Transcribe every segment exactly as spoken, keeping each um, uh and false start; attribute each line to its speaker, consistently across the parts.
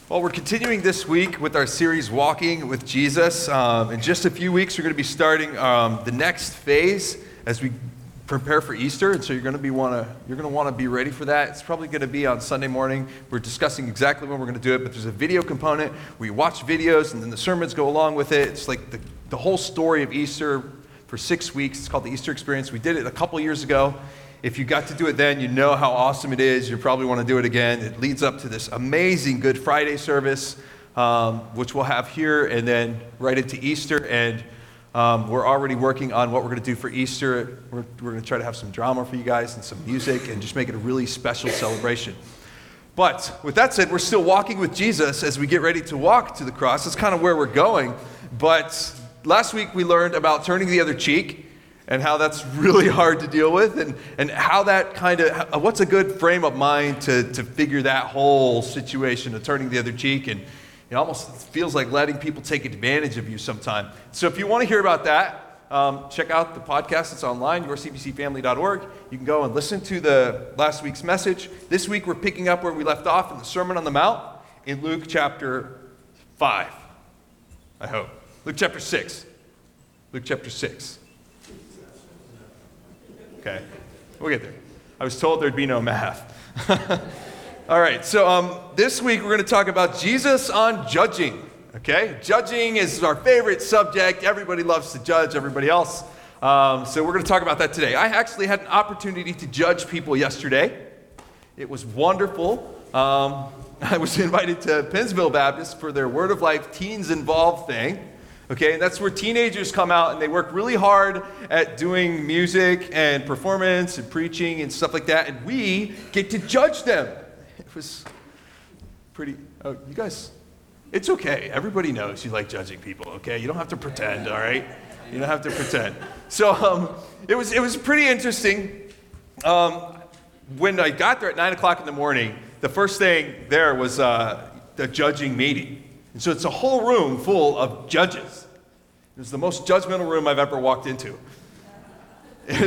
Speaker 1: Well, we're continuing this week with our series, Walking with Jesus. Um, in just a few weeks, we're going to be starting um, the next phase as we prepare for Easter, and so you're going to be want to you're going to want to be ready for that. It's probably going to be on Sunday morning. We're discussing exactly when we're going to do it, but there's a video component. We watch videos, and then the sermons go along with it. It's like the, the whole story of Easter for six weeks. It's called the Easter Experience. We did it a couple years ago. If you got to do it then, you know how awesome it is. You probably want to do it again. It leads up to this amazing Good Friday service, um, which we'll have here, and then right into Easter. And um, we're already working on what we're going to do for Easter. We're, we're going to try to have some drama for you guys and some music and just make it a really special celebration. But with that said, we're still walking with Jesus as we get ready to walk to the cross. That's kind of where we're going. But last week we learned about turning the other cheek, and how that's really hard to deal with, and, and how that kind of, what's a good frame of mind to, to figure that whole situation of turning the other cheek, and it almost feels like letting people take advantage of you sometime. So if you want to hear about that, um, check out the podcast. It's online, your c b c family dot org. You can go and listen to the last week's message. This week we're picking up where we left off in the Sermon on the Mount in Luke chapter five, I hope. Luke chapter six. Luke chapter six. Okay, we'll get there. I was told there'd be no math. All right, so um, this week we're going to talk about Jesus on judging, okay? Judging is our favorite subject. Everybody loves to judge everybody else. Um, so we're going to talk about that today. I actually had an opportunity to judge people yesterday. It was wonderful. Um, I was invited to Pennsville Baptist for their Word of Life Teens Involved thing. Okay, and that's where teenagers come out and they work really hard at doing music and performance and preaching and stuff like that, and we get to judge them. It was pretty, oh, you guys, it's okay. Everybody knows you like judging people, okay? You don't have to pretend, all right? You don't have to pretend. So um, it was it was pretty interesting. Um, when I got there at nine o'clock in the morning, the first thing there was uh, the judging meeting. And so it's a whole room full of judges. It was the most judgmental room I've ever walked into. and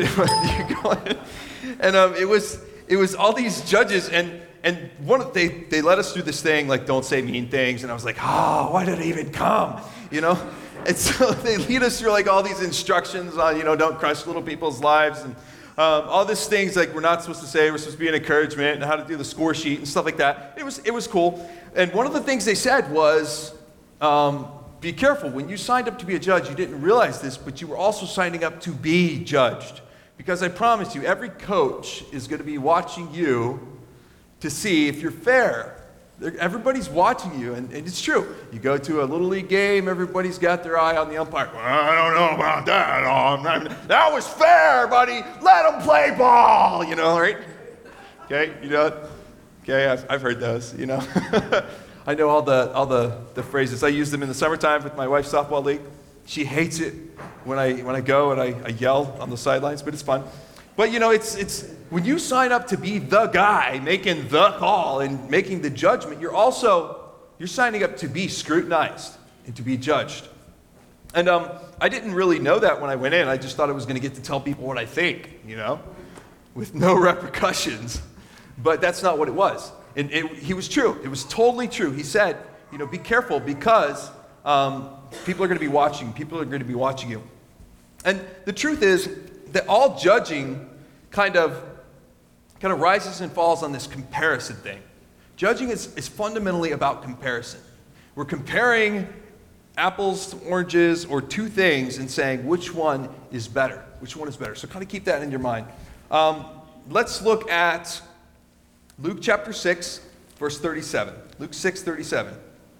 Speaker 1: um, it was it was all these judges, and and one of, they they let us through this thing like don't say mean things, and I was like, oh, why did I even come? You know? And so they lead us through like all these instructions on, you know, don't crush little people's lives, and um, all these things like we're not supposed to say, we're supposed to be an encouragement, and how to do the score sheet and stuff like that. It was it was cool. And one of the things they said was, um, be careful. When you signed up to be a judge, you didn't realize this, but you were also signing up to be judged. Because I promise you, every coach is going to be watching you to see if you're fair. Everybody's watching you, and, and it's true. You go to a Little League game, everybody's got their eye on the umpire. Well, I don't know about that. Oh, I'm not, that was fair, buddy. Let them play ball, you know, right? Okay, you know Okay, I've, I've heard those, you know. I know all the all the, the phrases. I use them in the summertime with my wife's softball league. She hates it when I when I go and I, I yell on the sidelines, but it's fun. But you know, it's it's when you sign up to be the guy making the call and making the judgment, you're also you're signing up to be scrutinized and to be judged. And um, I didn't really know that when I went in. I just thought I was going to get to tell people what I think, you know, with no repercussions. But that's not what it was. And it, he was true. It was totally true. He said, you know, be careful because um, people are going to be watching. People are going to be watching you. And the truth is that all judging kind of kind of rises and falls on this comparison thing. Judging is, is fundamentally about comparison. We're comparing apples to oranges or two things and saying which one is better. Which one is better. So kind of keep that in your mind. Um, let's look at Luke chapter six, verse thirty-seven. Luke six, thirty-seven.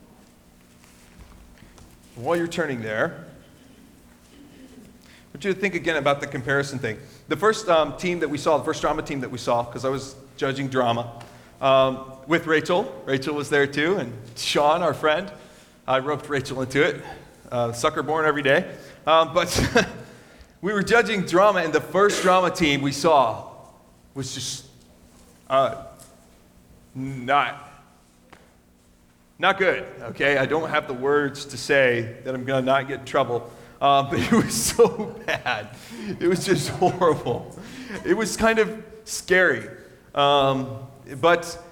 Speaker 1: While you're turning there, I want you to think again about the comparison thing. The first um, team that we saw, the first drama team that we saw, because I was judging drama, um, with Rachel. Rachel was there too, and Sean, our friend. I roped Rachel into it. Uh, sucker born every day. Um, but we were judging drama, and the first drama team we saw was just... Uh, Not, not good, okay? I don't have the words to say that I'm going to not get in trouble, um, but it was so bad. It was just horrible. It was kind of scary. Um, but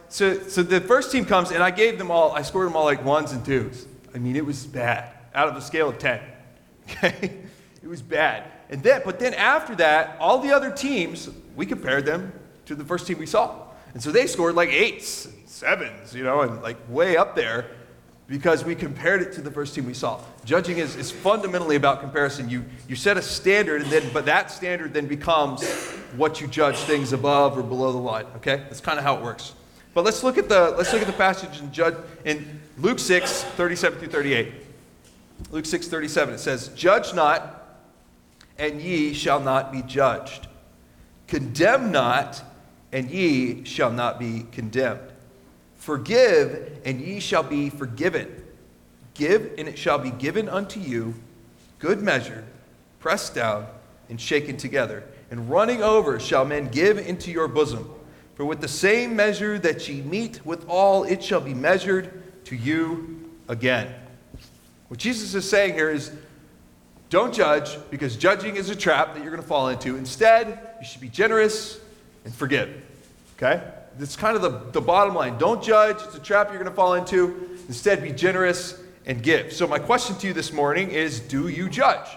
Speaker 1: so, so the first team comes, and I gave them all, I scored them all like ones and twos. I mean, it was bad, out of a scale of ten. Okay? It was bad. And then, but then after that, all the other teams, we compared them to the first team we saw. And so they scored like eights, and sevens, you know, and like way up there because we compared it to the first team we saw. Judging is, is fundamentally about comparison. You, you set a standard, and then, but that standard then becomes what you judge things above or below the line, okay? That's kind of how it works. But let's look at the, let's look at the passage in, judge, in Luke six, thirty-seven through thirty-eight. Luke six, thirty-seven, it says, "Judge not, and ye shall not be judged. Condemn not, and ye shall not be condemned. Forgive, and ye shall be forgiven. Give, and it shall be given unto you, good measure, pressed down, and shaken together. And running over shall men give into your bosom. For with the same measure that ye meet withal, it shall be measured to you again." What Jesus is saying here is, don't judge, because judging is a trap that you're going to fall into. Instead, you should be generous and forgive. Okay? That's kind of the, the bottom line. Don't judge. It's a trap you're going to fall into. Instead, be generous and give. So my question to you this morning is, do you judge?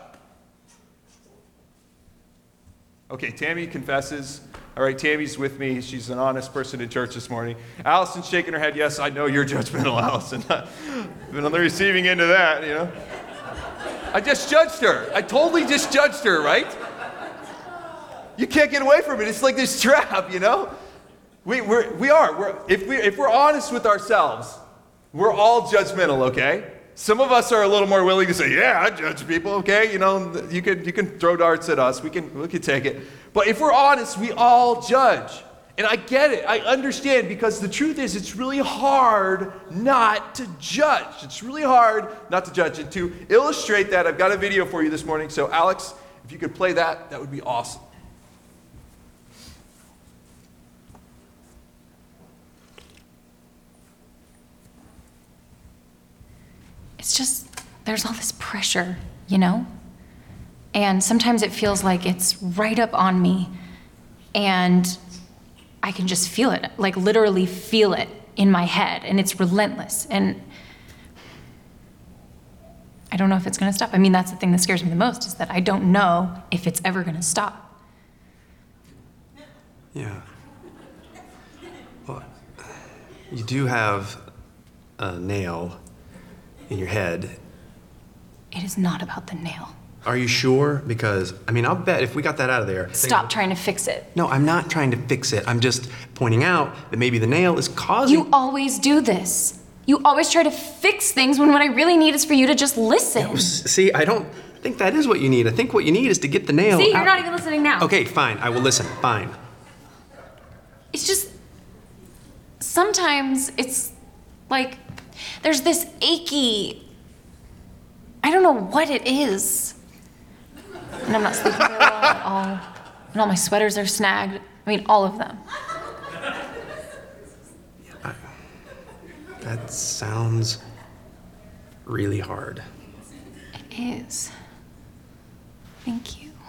Speaker 1: Okay, Tammy confesses. All right, Tammy's with me. She's an honest person in church this morning. Allison's shaking her head. Yes, I know you're judgmental, Allison. I've been on the receiving end of that, you know. I just judged her. I totally just judged her, right? You can't get away from it. It's like this trap, you know. We we're, we are. We're, if we if we're honest with ourselves, we're all judgmental. Okay. Some of us are a little more willing to say, "Yeah, I judge people." Okay, you know, you can you can throw darts at us. We can we can take it. But if we're honest, we all judge. And I get it. I understand, because the truth is, it's really hard not to judge. It's really hard not to judge. And to illustrate that, I've got a video for you this morning. So, Alex, if you could play that, that would be awesome.
Speaker 2: It's just, there's all this pressure, you know? And sometimes it feels like it's right up on me, and I can just feel it, like literally feel it in my head, and it's relentless. And I don't know if it's gonna stop. I mean, that's the thing that scares me the most, is that I don't know if it's ever gonna stop.
Speaker 3: Yeah. Well, you do have a nail in your head.
Speaker 2: It is not about the nail.
Speaker 3: Are you sure? Because, I mean, I'll bet if we got that out of there...
Speaker 2: Stop trying to fix it.
Speaker 3: No, I'm not trying to fix it. I'm just pointing out that maybe the nail is causing...
Speaker 2: You always do this. You always try to fix things when what I really need is for you to just listen.
Speaker 3: Yeah, see, I don't think that is what you need. I think what you need is to get the nail
Speaker 2: See,
Speaker 3: out.
Speaker 2: you're not even listening now.
Speaker 3: Okay, fine. I will listen. Fine.
Speaker 2: It's just... Sometimes it's like there's this achy... I don't know what it is. And I'm not sleeping very well at all. And all my sweaters are snagged. I mean, all of them.
Speaker 3: I, that sounds really hard.
Speaker 2: It is. Thank you.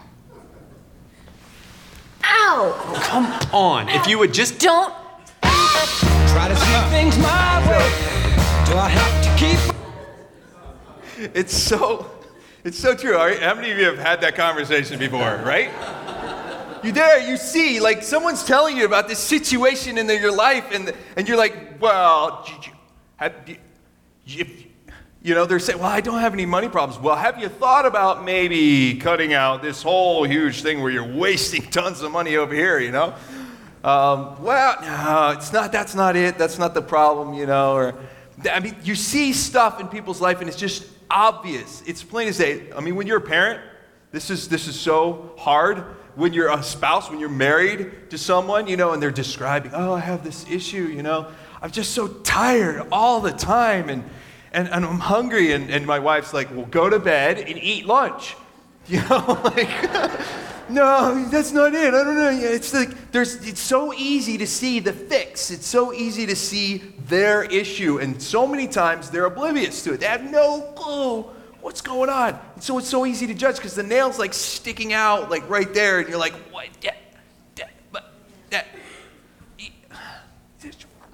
Speaker 2: Ow!
Speaker 3: Come on. If you would just...
Speaker 2: Don't...
Speaker 4: Try to see things my way. Do I have to keep...
Speaker 1: It's so, it's so true. How many of you have had that conversation before, right? You're there, you see, like someone's telling you about this situation in your life, and and you're like, well, have you, if, you know, they're saying, well, I don't have any money problems. Well, have you thought about maybe cutting out this whole huge thing where you're wasting tons of money over here, you know? Um, well, no, it's not, that's not it. That's not the problem, you know, or, I mean, you see stuff in people's life, and it's just obvious. It's plain as day. I mean, when you're a parent, this is this is so hard. When you're a spouse, when you're married to someone, you know, and they're describing, oh, I have this issue, you know, I'm just so tired all the time, and and, and I'm hungry, and, and my wife's like, well, go to bed and eat lunch, you know, like, no, that's not it. I don't know. It's like there's. It's so easy to see the fix. It's so easy to see their issue, and so many times they're oblivious to it. They have no clue what's going on. And so it's so easy to judge because the nail's like sticking out, like right there, and you're like, what? That, that, but that.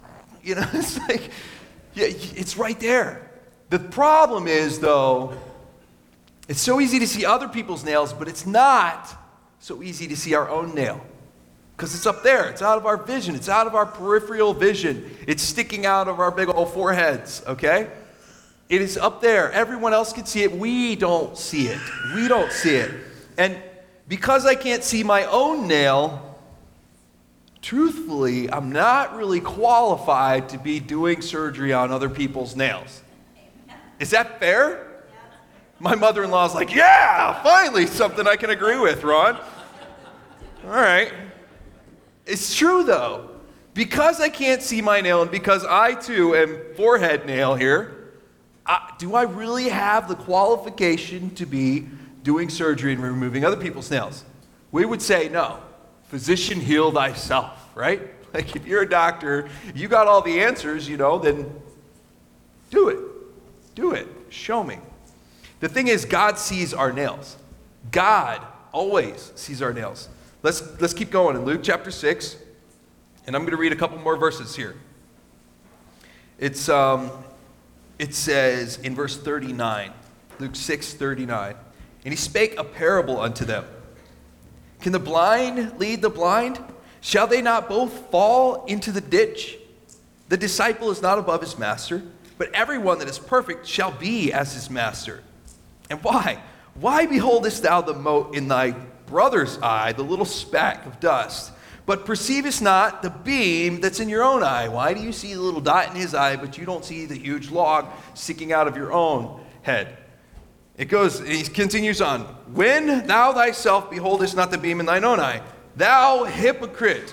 Speaker 1: You know, it's like, yeah, it's right there. The problem is, though, it's so easy to see other people's nails, but it's not so easy to see our own nail. Because it's up there. It's out of our vision. It's out of our peripheral vision. It's sticking out of our big old foreheads, okay? It is up there. Everyone else can see it. We don't see it. We don't see it. And because I can't see my own nail, truthfully, I'm not really qualified to be doing surgery on other people's nails. Is that fair? My mother-in-law's like, yeah, finally something I can agree with, Ron. All right. It's true, though. Because I can't see my nail and because I, too, am forehead nail here, I, do I really have the qualification to be doing surgery and removing other people's nails? We would say no. Physician, heal thyself, right? Like if you're a doctor, you got all the answers, you know, then do it. Do it. Show me. The thing is, God sees our nails. God always sees our nails. Let's, let's keep going in Luke chapter six, and I'm going to read a couple more verses here. It's, um, it says in verse thirty-nine, Luke six thirty-nine, and he spake a parable unto them. Can the blind lead the blind? Shall they not both fall into the ditch? The disciple is not above his master, but everyone that is perfect shall be as his master. And why? Why beholdest thou the mote in thy brother's eye, the little speck of dust, but perceivest not the beam that's in your own eye? Why do you see the little dot in his eye, but you don't see the huge log sticking out of your own head? It goes, he continues on. When thou thyself beholdest not the beam in thine own eye, thou hypocrite.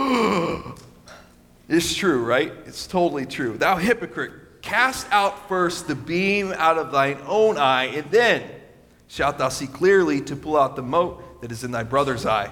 Speaker 1: It's true, right? It's totally true. Thou hypocrite, cast out first the beam out of thine own eye, and then shalt thou see clearly to pull out the mote that is in thy brother's eye.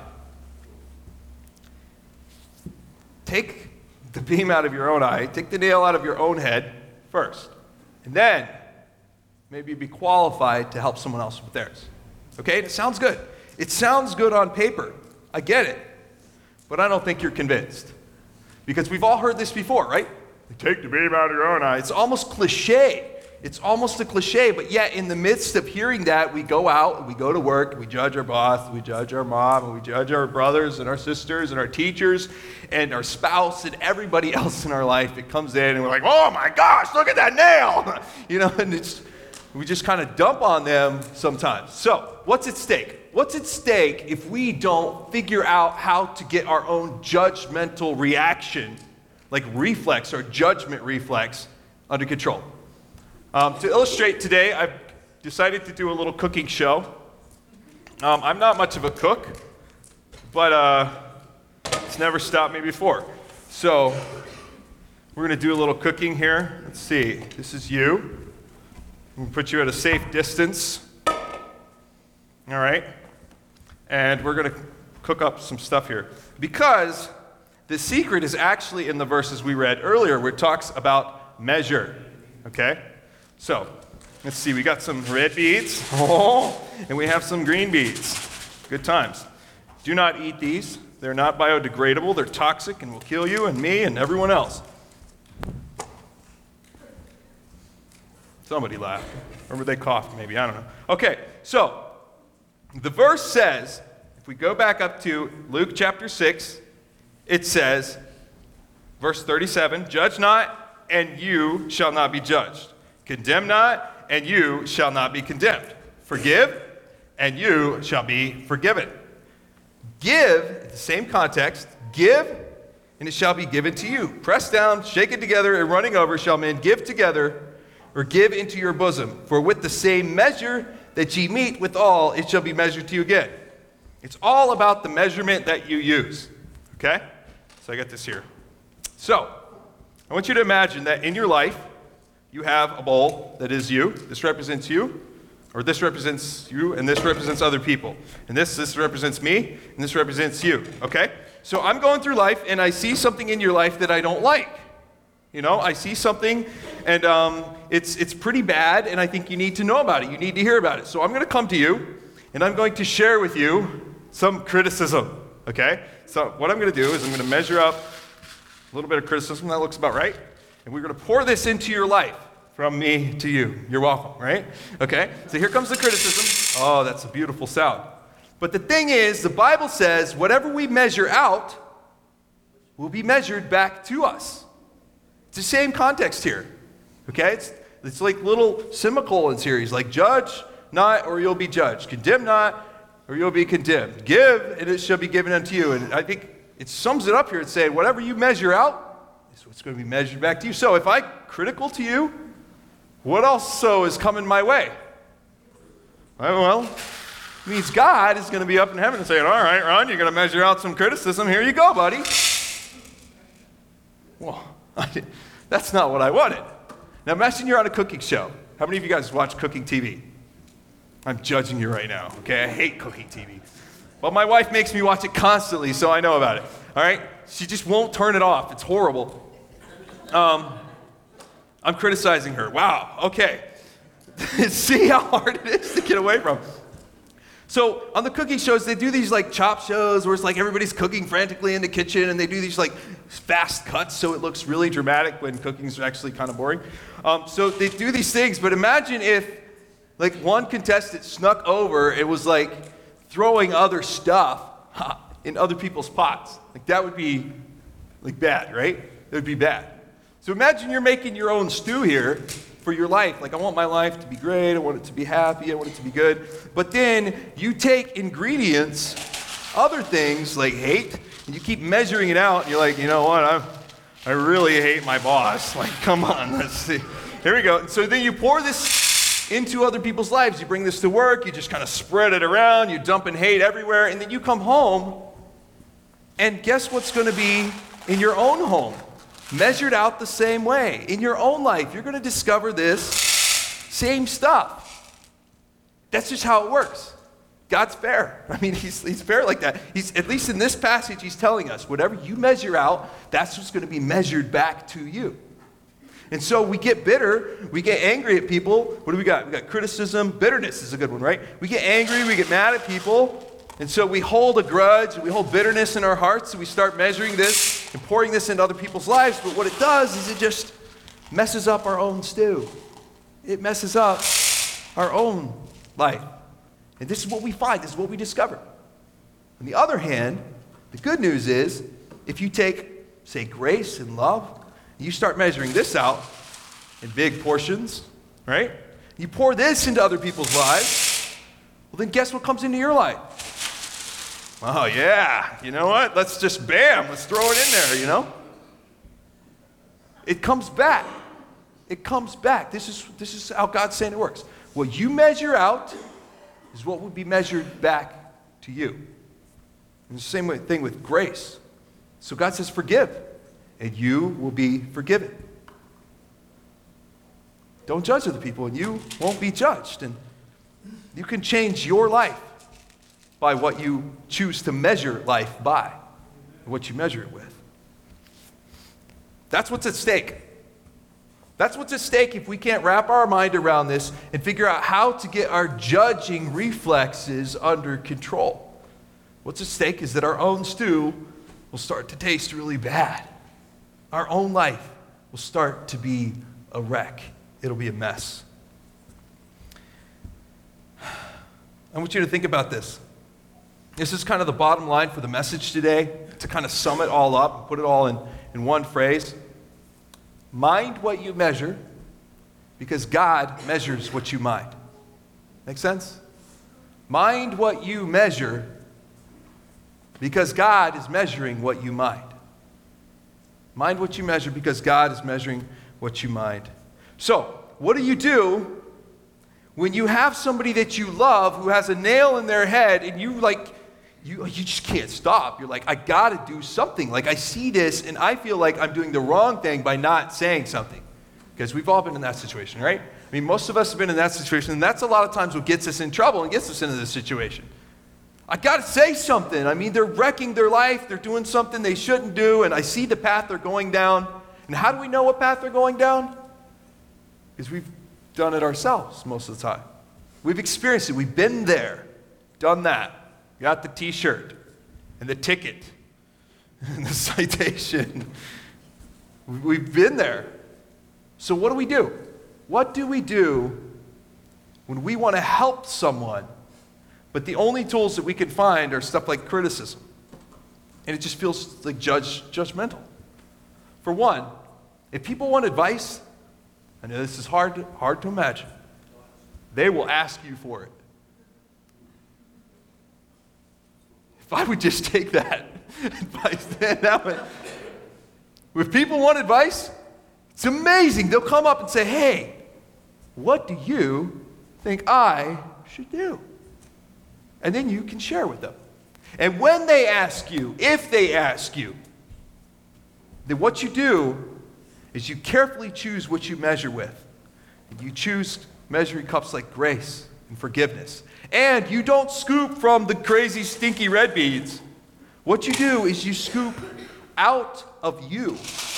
Speaker 1: Take the beam out of your own eye, take the nail out of your own head first, and then maybe be qualified to help someone else with theirs. Okay? It sounds good. It sounds good on paper. I get it. But I don't think you're convinced. Because we've all heard this before, right? Take the beam out of your own eye. It's almost cliche. It's almost a cliche, but yet in the midst of hearing that, we go out and we go to work, and we judge our boss, we judge our mom, and we judge our brothers and our sisters and our teachers and our spouse and everybody else in our life. It comes in and we're like, oh my gosh, look at that nail! You know, and it's, we just kind of dump on them sometimes. So, what's at stake? What's at stake if we don't figure out how to get our own judgmental reaction, like reflex or judgment reflex, under control? Um, to illustrate today, I've decided to do a little cooking show. Um, I'm not much of a cook, but uh, it's never stopped me before. So we're going to do a little cooking here. Let's see. This is you. I'm going to put you at a safe distance. All right. And we're going to cook up some stuff here. Because the secret is actually in the verses we read earlier where it talks about measure. Okay? So, let's see, we got some red beets, oh, and we have some green beets. Good times. Do not eat these. They're not biodegradable. They're toxic and will kill you and me and everyone else. Somebody laughed. Or they coughed, maybe. I don't know. Okay, so, the verse says, if we go back up to Luke chapter six, it says, verse thirty-seven, judge not, and you shall not be judged. Condemn not, and you shall not be condemned. Forgive, and you shall be forgiven. Give, in the same context, give, and it shall be given to you. Pressed down, shaken together, and running over shall men give together, or give into your bosom. For with the same measure that ye meet withal, it shall be measured to you again. It's all about the measurement that you use. Okay? So I got this here. So, I want you to imagine that in your life, you have a bowl that is you. This represents you, or this represents you, and this represents other people. And this, this represents me, and this represents you, okay? So I'm going through life, and I see something in your life that I don't like. You know, I see something, and um, it's, it's pretty bad, and I think you need to know about it. You need to hear about it. So I'm going to come to you, and I'm going to share with you some criticism, okay? So what I'm going to do is I'm going to measure up a little bit of criticism. That looks about right. And we're going to pour this into your life from me to you. You're welcome, right? Okay, so here comes the criticism. Oh, that's a beautiful sound. But the thing is, the Bible says whatever we measure out will be measured back to us. It's the same context here. Okay, it's, it's like little semicolons here. He's like, judge not, or you'll be judged. Condemn not, or you'll be condemned. Give, and it shall be given unto you. And I think it sums it up here. It's saying whatever you measure out is what's going to be measured back to you. So if I'm critical to you, what also is coming my way? Well, it means God is going to be up in heaven and saying, all right, Ron, you're going to measure out some criticism. Here you go, buddy. Well, that's not what I wanted. Now imagine you're on a cooking show. How many of you guys watch cooking T V? I'm judging you right now, okay? I hate cooking T V. Well, my wife makes me watch it constantly, so I know about it, all right? She just won't turn it off. It's horrible. Um, I'm criticizing her. Wow, okay. See how hard it is to get away from. So on the cooking shows, they do these like chop shows where it's like everybody's cooking frantically in the kitchen, and they do these like fast cuts so it looks really dramatic when cooking's actually kind of boring. Um, so they do these things, but imagine if like one contestant snuck over, it was like throwing other stuff in other people's pots. Like that would be like bad, right? It would be bad. So imagine you're making your own stew here for your life. Like, I want my life to be great. I want it to be happy. I want it to be good. But then you take ingredients, other things like hate, and you keep measuring it out. And you're like, you know what? I I really hate my boss. Like, come on. Let's see. Here we go. So then you pour this into other people's lives. You bring this to work. You just kind of spread it around. You dump in hate everywhere. And then you come home, and guess what's going to be in your own home? Measured out the same way. In your own life, you're going to discover this same stuff. That's just how it works. God's fair. I mean, he's, he's fair like that. He's, at least in this passage, he's telling us, whatever you measure out, that's what's going to be measured back to you. And so we get bitter, we get angry at people. What do we got? We got criticism. Bitterness is a good one, right? We get angry, we get mad at people. And so we hold a grudge, we hold bitterness in our hearts, and we start measuring this and pouring this into other people's lives. But what it does is it just messes up our own stew. It messes up our own life. And this is what we find, this is what we discover. On the other hand, the good news is, if you take, say, grace and love, and you start measuring this out in big portions, right? You pour this into other people's lives, well, then guess what comes into your life? Oh, yeah, you know what? Let's just, bam, let's throw it in there, you know? It comes back. It comes back. This is, this is how God's saying it works. What you measure out is what will be measured back to you. And the same thing with grace. So God says, forgive, and you will be forgiven. Don't judge other people, and you won't be judged. And you can change your life by what you choose to measure life by, what you measure it with. That's what's at stake. That's what's at stake if we can't wrap our mind around this and figure out how to get our judging reflexes under control. What's at stake is that our own stew will start to taste really bad. Our own life will start to be a wreck. It'll be a mess. I want you to think about this. This is kind of the bottom line for the message today, to kind of sum it all up, put it all in, in one phrase. Mind what you measure, because God measures what you mind. Make sense? Mind what you measure, because God is measuring what you mind. Mind what you measure, because God is measuring what you mind. So, what do you do when you have somebody that you love who has a nail in their head, and you like, You, you just can't stop. You're like, I got to do something. Like, I see this, and I feel like I'm doing the wrong thing by not saying something. Because we've all been in that situation, right? I mean, most of us have been in that situation, and that's a lot of times what gets us in trouble and gets us into this situation. I got to say something. I mean, they're wrecking their life. They're doing something they shouldn't do, and I see the path they're going down. And how do we know what path they're going down? Because we've done it ourselves most of the time. We've experienced it. We've been there, done that. Got the t-shirt and the ticket and the citation. We've been there. So what do we do? What do we do when we want to help someone, but the only tools that we can find are stuff like criticism? And it just feels like judge, judgmental. For one, if people want advice, I know this is hard to, hard to imagine, they will ask you for it. If I would just take that advice, then that would, if people want advice, it's amazing. They'll come up and say, hey, what do you think I should do? And then you can share with them. And when they ask you, if they ask you, then what you do is you carefully choose what you measure with. You choose measuring cups like grace and forgiveness. And you don't scoop from the crazy, stinky red beads. What you do is you scoop out of you.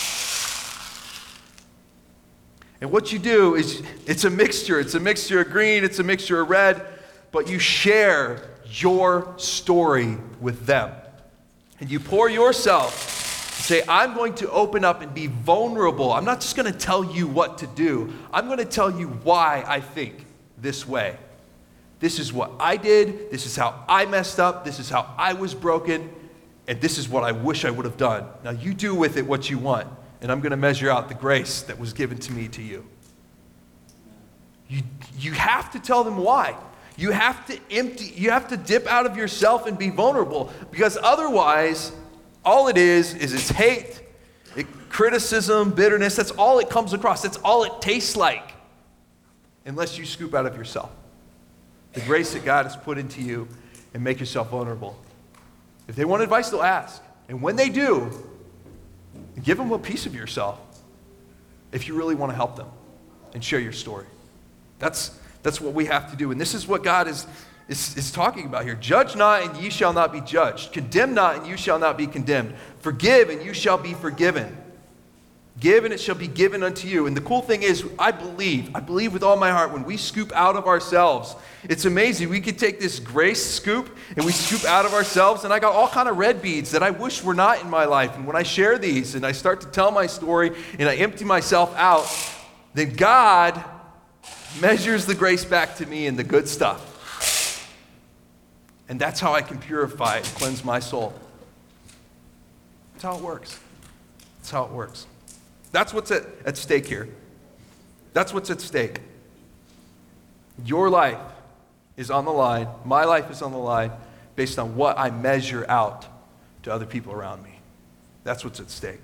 Speaker 1: And what you do is, it's a mixture. It's a mixture of green, it's a mixture of red, but you share your story with them. And you pour yourself and say, I'm going to open up and be vulnerable. I'm not just going to tell you what to do. I'm going to tell you why I think this way. This is what I did. This is how I messed up. This is how I was broken. And this is what I wish I would have done. Now you do with it what you want. And I'm going to measure out the grace that was given to me to you. You, you have to tell them why. You have to empty, you have to dip out of yourself and be vulnerable, because otherwise, all it is, is it's hate, it, criticism, bitterness. That's all it comes across. That's all it tastes like, unless you scoop out of yourself the grace that God has put into you and make yourself vulnerable. If they want advice, they'll ask. And when they do, give them a piece of yourself if you really want to help them and share your story. That's, that's what we have to do. And this is what God is, is, is talking about here. Judge not, and ye shall not be judged. Condemn not, and you shall not be condemned. Forgive, and you shall be forgiven. Give, and it shall be given unto you. And the cool thing is, I believe, I believe with all my heart, when we scoop out of ourselves, it's amazing. We could take this grace scoop, and we scoop out of ourselves, and I got all kind of red beads that I wish were not in my life. And when I share these, and I start to tell my story, and I empty myself out, then God measures the grace back to me in the good stuff. And that's how I can purify and cleanse my soul. That's how it works. That's how it works. That's what's at, at stake here. That's what's at stake. Your life is on the line. My life is on the line based on what I measure out to other people around me. That's what's at stake.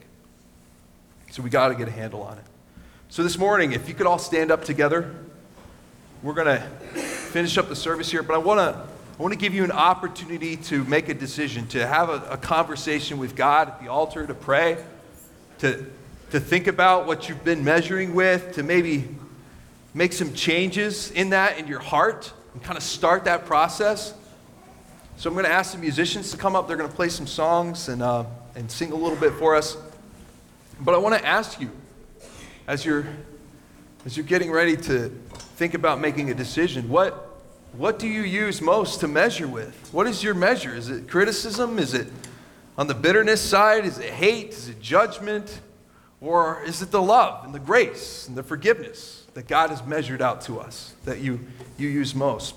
Speaker 1: So we got to get a handle on it. So this morning, if you could all stand up together, we're going to finish up the service here, but I want to I want to give you an opportunity to make a decision, to have a, a conversation with God at the altar, to pray, to to think about what you've been measuring with, to maybe make some changes in that in your heart and kind of start that process. So I'm going to ask the musicians to come up. They're going to play some songs and uh, and sing a little bit for us. But I want to ask you, as you're as you're getting ready to think about making a decision, what what do you use most to measure with? What is your measure? Is it criticism? Is it on the bitterness side? Is it hate? Is it judgment? Or is it the love and the grace and the forgiveness that God has measured out to us that you, you use most?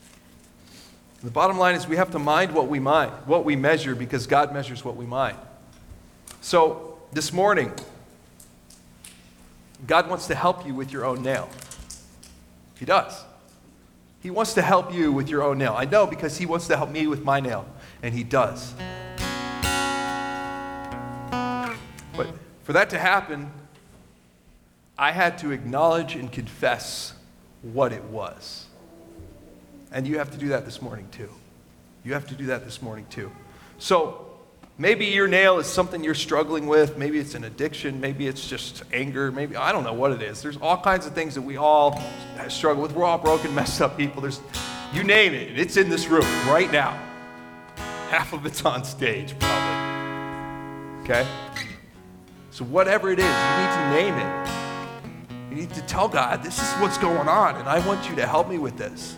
Speaker 1: And the bottom line is we have to mind what we mind, what we measure, because God measures what we mind. So this morning, God wants to help you with your own nail. He does. He wants to help you with your own nail. I know, because he wants to help me with my nail, and he does. But for that to happen, I had to acknowledge and confess what it was. And you have to do that this morning too. You have to do that this morning too. So maybe your nail is something you're struggling with. Maybe it's an addiction. Maybe it's just anger. Maybe, I don't know what it is. There's all kinds of things that we all struggle with. We're all broken, messed up people. There's, you name it. It's in this room right now. Half of it's on stage, probably. Okay? So whatever it is, you need to name it. You need to tell God, this is what's going on, and I want you to help me with this.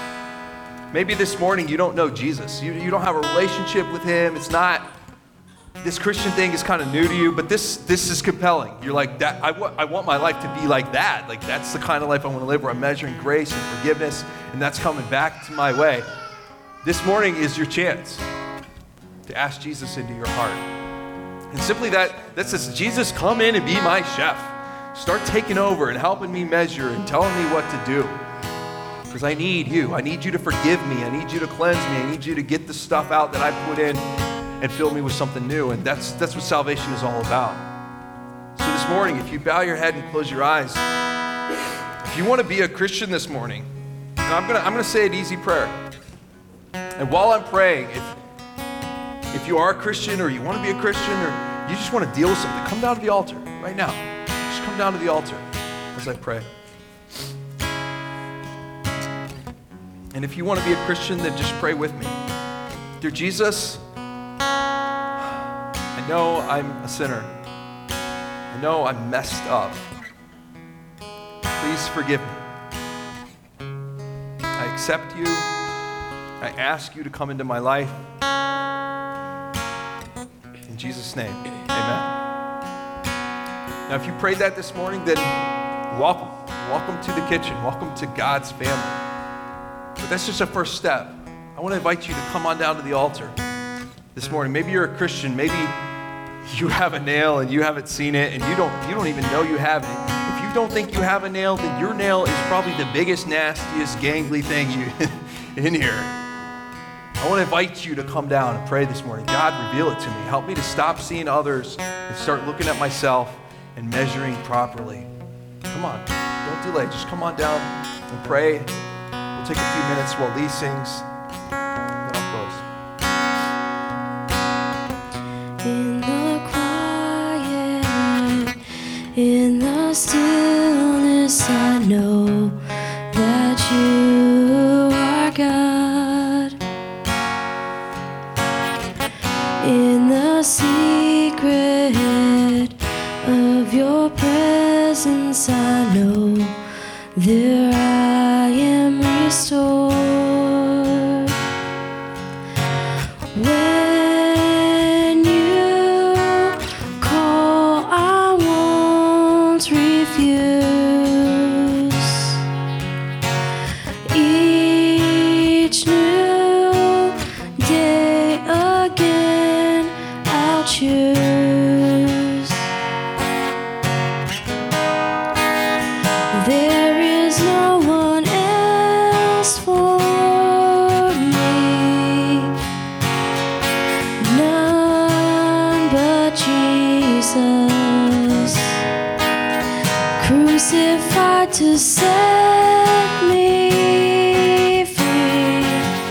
Speaker 1: Maybe this morning you don't know Jesus. You, you don't have a relationship with him. It's not, this Christian thing is kind of new to you, but this this is compelling. You're like, that. I, w- I want my life to be like that. Like, that's the kind of life I want to live, where I'm measuring grace and forgiveness, and that's coming back to my way. This morning is your chance to ask Jesus into your heart. And simply that, that says, Jesus, come in and be my chef. Start taking over and helping me measure and telling me what to do. Because I need you. I need you to forgive me. I need you to cleanse me. I need you to get the stuff out that I put in and fill me with something new. And that's that's what salvation is all about. So this morning, if you bow your head and close your eyes, if you want to be a Christian this morning, and I'm gonna I'm gonna say an easy prayer. And while I'm praying, if if you are a Christian or you want to be a Christian or you just want to deal with something, come down to the altar right now. Just come down to the altar as I pray. And if you want to be a Christian, then just pray with me. Dear Jesus, I know I'm a sinner. I know I'm messed up. Please forgive me. I accept you. I ask you to come into my life. In Jesus' name, amen. Now, if you prayed that this morning, then welcome. Welcome to the kitchen. Welcome to God's family. But that's just a first step. I want to invite you to come on down to the altar this morning. Maybe you're a Christian. Maybe you have a nail and you haven't seen it, and you don't you don't even know you have it. If you don't think you have a nail, then your nail is probably the biggest, nastiest, gangly thing you in here. I want to invite you to come down and pray this morning. God, reveal it to me. Help me to stop seeing others and start looking at myself and measuring properly. Come on, don't delay. Just come on down and pray. We'll take a few minutes while Lee sings, and then I'll close.
Speaker 5: In the quiet, in the stillness, I know that you are God. In the secret of your presence, I know there I am restored. When you call, I won't refuse. Each new day again, I'll choose. There is no one else for me, none but Jesus, crucified to set me free.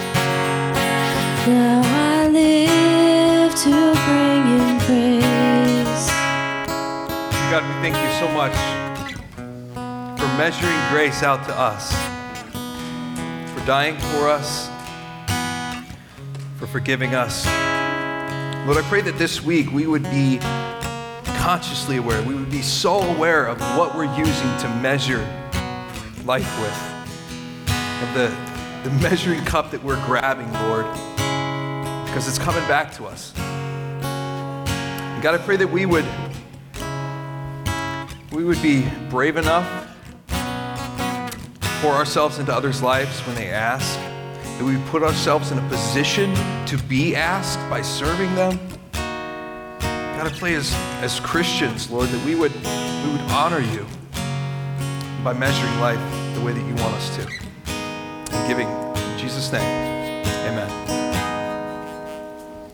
Speaker 5: Now I live to bring Him praise.
Speaker 1: God, we thank you so much for measuring grace out to us, for dying for us, for forgiving us. Lord, I pray that this week we would be consciously aware, we would be so aware of what we're using to measure life with, of the, the measuring cup that we're grabbing, Lord, because it's coming back to us. And God, I pray that we would we would be brave enough to pour ourselves into others' lives when they ask, that we would put ourselves in a position to be asked by serving them. God, I pray as, as Christians, Lord, that we would, we would honor you by measuring life the way that you want us to. And giving, in Jesus' name, amen.